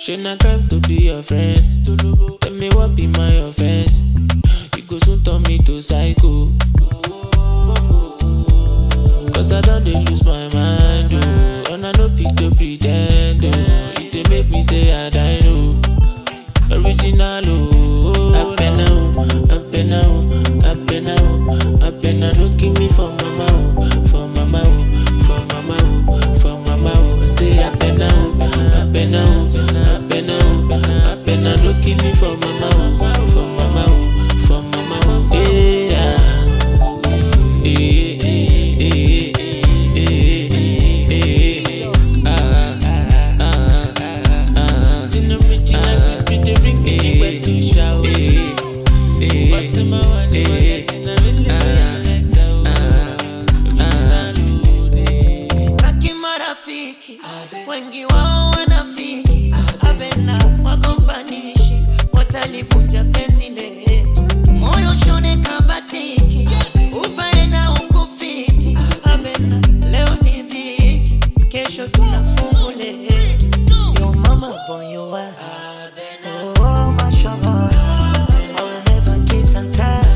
Shouldn't I crime to be your friends? Tell me what be my offense? You go soon turn me to psycho. Cause I don't dey lose my mind, oh. And I no fit to pretend, oh. It dey make me say I die, no. Original, oh. Up and down, up and down, up and down, up and down. Don't give me for mama, oh. For mama, oh. For mama, oh. For mama, oh. I say up and down, up and down, up and down, up and down. Don't give me for mama, oh. For mama, oh. For mama, oh. Yeah. Wengi wao wanafiki Avena wagombanishi Watalivunja penzi letu Moyo shone kabatiki Ufae na ukufiti Avena leo ni dhiki Kesho tunafungule Yo mama boy you are Oh mashallah I'll never kiss and tell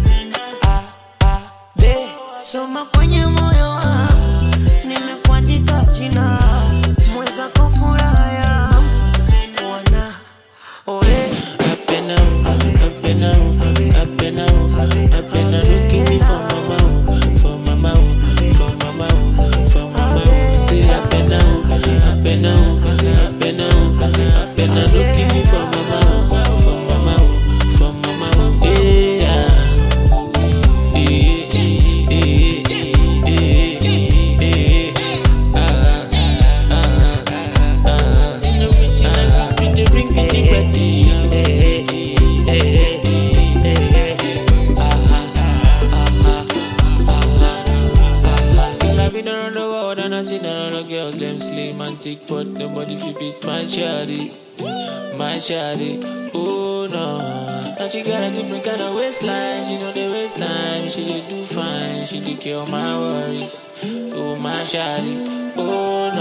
Be Soma kwenye moyo wangu Nimekuandika jina Mweza kufuraha yangu Wana Oe Up and down, up and down, up and down, up and down. Don't give me for mama, oh. For mama, oh. For mama, oh. For mama, oh. I say up and down, up and down, up and down, up and down. Don't give me for mama, oh. For mama, oh. For mama, oh. Yeah. Around the world and I seen a lot of girls, them slim and thick, but nobody fit beat my shawty, oh no. And she got a different kind of waistline, she know the waste time, she dey do fine, she take care of my worries, oh my shawty, oh no.